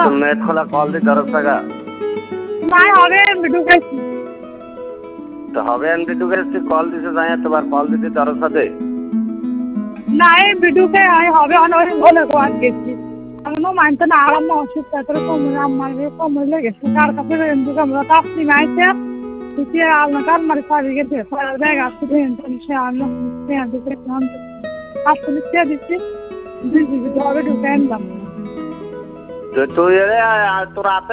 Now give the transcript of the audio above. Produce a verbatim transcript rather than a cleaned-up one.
তুমি খোলা কল দি দরজ টাকা নাই হবে এমবি ঢুকাইছি তো হবে এমবি ঢুকাইছি কল দিতে যাই তোমার কল দিতে দরজ সাথে নাই এমবি ঢুকে আই হবে অনেক বলে কোয়াত গেছি আমি মানতে না আরাম অসুস্থ তোর কমরে আমার কমরে লেগেছে কার কাছে এমবি আমরা তাপনি মাইছে তুই আলমার মারি সারি গেছে সারা ব্যাগ আছে দেন সে আনলো সে আনতে নাম আসলে সে দিছি দিদি হবে ঢুকে আনলাম তো তুই তোর